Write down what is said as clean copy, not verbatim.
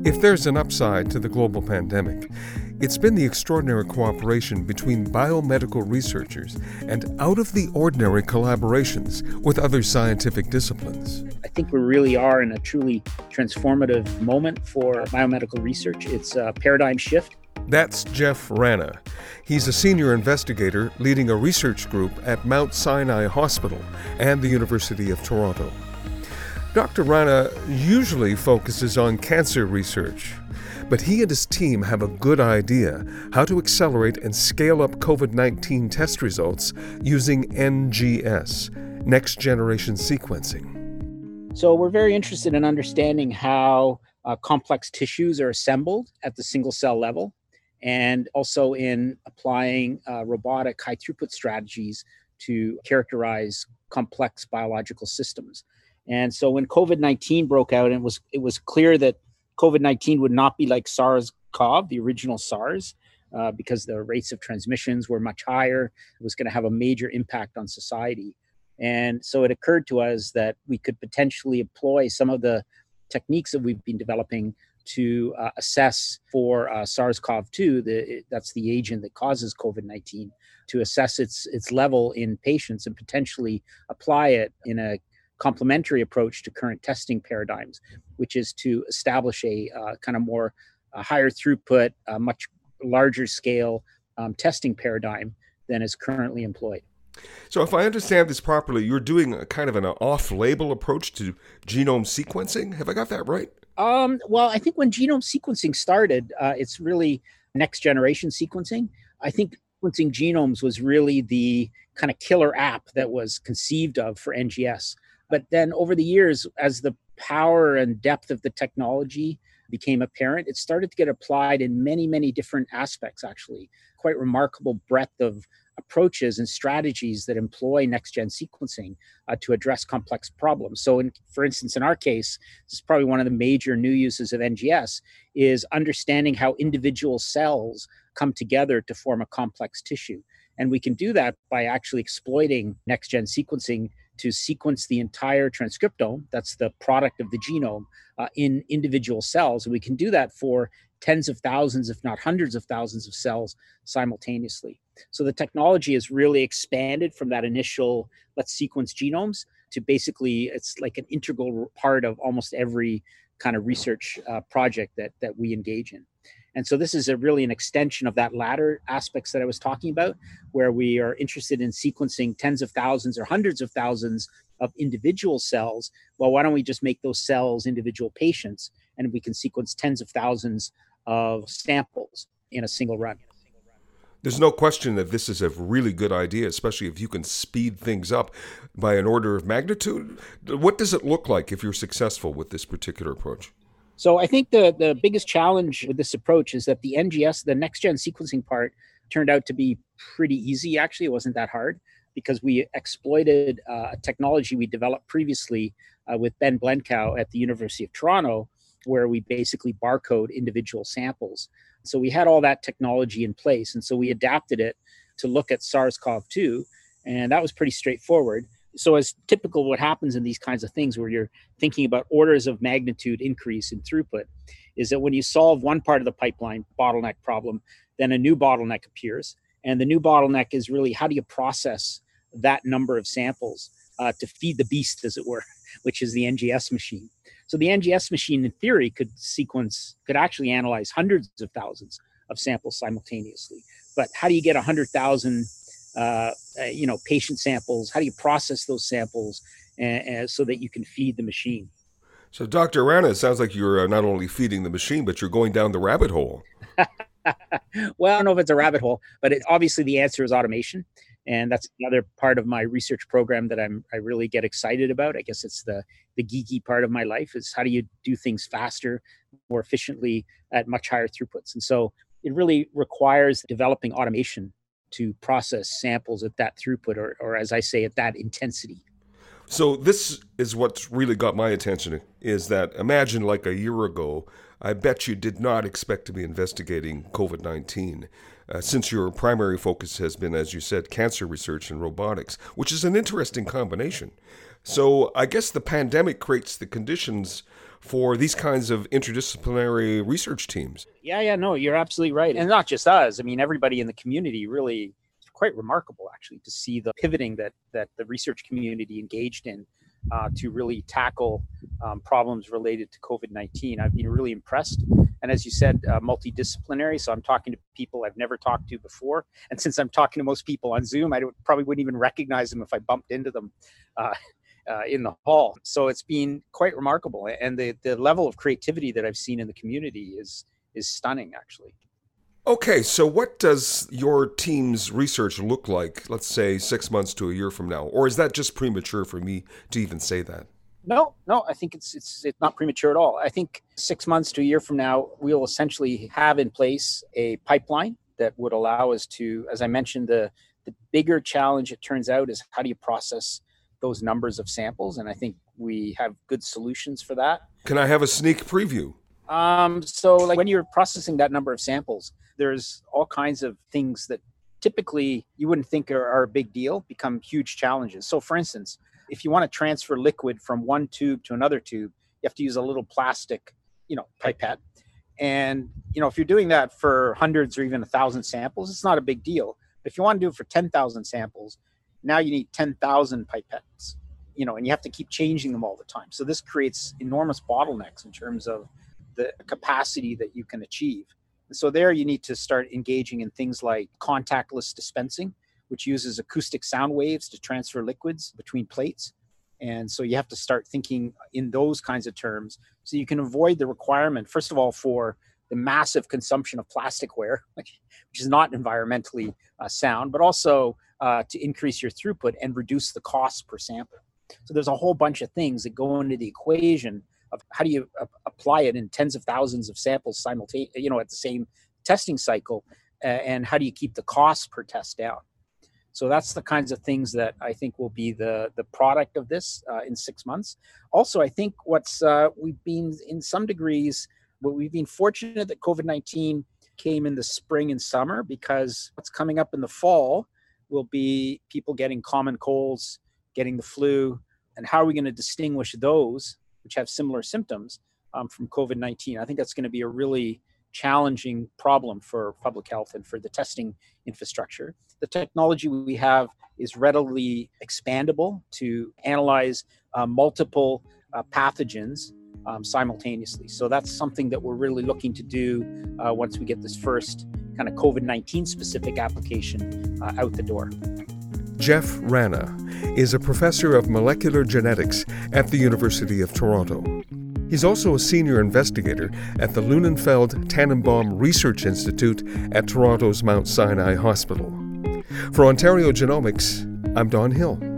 If there's an upside to the global pandemic, it's been the extraordinary cooperation between biomedical researchers and out-of-the-ordinary collaborations with other scientific disciplines. I think we really are in a truly transformative moment for biomedical research. It's a paradigm shift. That's Jeff Rana. He's a senior investigator leading a research group at Mount Sinai Hospital and the University of Toronto. Dr. Rana usually focuses on cancer research, but he and his team have a good idea how to accelerate and scale up COVID-19 test results using NGS, Next Generation Sequencing. So we're very interested in understanding how complex tissues are assembled at the single cell level, and also in applying robotic high throughput strategies to characterize complex biological systems. And so when COVID-19 broke out, and it was clear that COVID-19 would not be like SARS-CoV, the original SARS, because the rates of transmissions were much higher. It was going to have a major impact on society. And so it occurred to us that we could potentially employ some of the techniques that we've been developing to assess for SARS-CoV-2, that's the agent that causes COVID-19, to assess its level in patients and potentially apply it in a complementary approach to current testing paradigms, which is to establish a kind of more higher throughput, much larger scale testing paradigm than is currently employed. So if I understand this properly, you're doing a kind of an off-label approach to genome sequencing. Have I got that right? Well, I think when genome sequencing started, it's really next generation sequencing. I think sequencing genomes was really the kind of killer app that was conceived of for NGS. But then over the years, as the power and depth of the technology became apparent, it started to get applied in many, many different aspects, actually. Quite remarkable breadth of approaches and strategies that employ next-gen sequencing to address complex problems. So, for instance, in our case, this is probably one of the major new uses of NGS, is understanding how individual cells come together to form a complex tissue. And we can do that by actually exploiting next-gen sequencing to sequence the entire transcriptome, that's the product of the genome, in individual cells. And we can do that for tens of thousands, if not hundreds of thousands of cells simultaneously. So the technology has really expanded from that initial, let's sequence genomes, to basically, it's like an integral part of almost every kind of research project that we engage in. And so this is really an extension of that latter aspects that I was talking about, where we are interested in sequencing tens of thousands or hundreds of thousands of individual cells. Well, why don't we just make those cells individual patients, and we can sequence tens of thousands of samples in a single run. There's no question that this is a really good idea, especially if you can speed things up by an order of magnitude. What does it look like if you're successful with this particular approach? So I think the biggest challenge with this approach is that the NGS, the next-gen sequencing part, turned out to be pretty easy. Actually, it wasn't that hard because we exploited a technology we developed previously with Ben Blencow at the University of Toronto, where we basically barcode individual samples. So we had all that technology in place, and so we adapted it to look at SARS-CoV-2, and that was pretty straightforward. So as typical what happens in these kinds of things where you're thinking about orders of magnitude increase in throughput is that when you solve one part of the pipeline bottleneck problem, then a new bottleneck appears. And the new bottleneck is really how do you process that number of samples to feed the beast, as it were, which is the NGS machine. So the NGS machine, in theory, could actually analyze hundreds of thousands of samples simultaneously. But how do you get 100,000 patient samples? How do you process those samples so that you can feed the machine? So, Dr. Rana, it sounds like you're not only feeding the machine, but you're going down the rabbit hole. Well, I don't know if it's a rabbit hole, but obviously the answer is automation. And that's another part of my research program that I really get excited about. I guess it's the geeky part of my life is how do you do things faster, more efficiently at much higher throughputs. And so it really requires developing automation to process samples at that throughput or as I say, at that intensity. So this is what's really got my attention is that imagine like a year ago, I bet you did not expect to be investigating COVID-19 since your primary focus has been, as you said, cancer research and robotics, which is an interesting combination. So I guess the pandemic creates the conditions for these kinds of interdisciplinary research teams. No, you're absolutely right. And not just us. I mean, everybody in the community really, it's quite remarkable, actually, to see the pivoting that the research community engaged in to really tackle problems related to COVID-19. I've been really impressed. And as you said, multidisciplinary. So I'm talking to people I've never talked to before. And since I'm talking to most people on Zoom, I probably wouldn't even recognize them if I bumped into them in the hall. So it's been quite remarkable. And the level of creativity that I've seen in the community is stunning, actually. Okay, so what does your team's research look like, let's say 6 months to a year from now? Or is that just premature for me to even say that? No, I think it's not premature at all. I think 6 months to a year from now, we'll essentially have in place a pipeline that would allow us to, as I mentioned, the bigger challenge, it turns out, is how do you process those numbers of samples? And I think we have good solutions for that. Can I have a sneak preview? So like when you're processing that number of samples, there's all kinds of things that typically you wouldn't think are a big deal become huge challenges. So for instance, if you want to transfer liquid from one tube to another tube, you have to use a little plastic, pipette. And, if you're doing that for hundreds or even 1,000 samples, it's not a big deal. But if you want to do it for 10,000 samples, now you need 10,000 pipettes, and you have to keep changing them all the time. So this creates enormous bottlenecks in terms of the capacity that you can achieve. And so there you need to start engaging in things like contactless dispensing, which uses acoustic sound waves to transfer liquids between plates. And so you have to start thinking in those kinds of terms so you can avoid the requirement, first of all, for the massive consumption of plasticware, which is not environmentally sound, but also to increase your throughput and reduce the cost per sample. So there's a whole bunch of things that go into the equation of how do you apply it in tens of thousands of samples simultaneously, at the same testing cycle, and how do you keep the cost per test down? So that's the kinds of things that I think will be the product of this in 6 months. Also, I think we've been in some degrees, we've been fortunate that COVID-19 came in the spring and summer, because what's coming up in the fall will be people getting common colds, getting the flu, and how are we going to distinguish those which have similar symptoms from COVID-19? I think that's going to be a really challenging problem for public health and for the testing infrastructure. The technology we have is readily expandable to analyze multiple pathogens simultaneously. So that's something that we're really looking to do once we get this first kind of COVID-19 specific application out the door. Jeff Rana is a professor of molecular genetics at the University of Toronto. He's also a senior investigator at the Lunenfeld Tannenbaum Research Institute at Toronto's Mount Sinai Hospital. For Ontario Genomics, I'm Don Hill.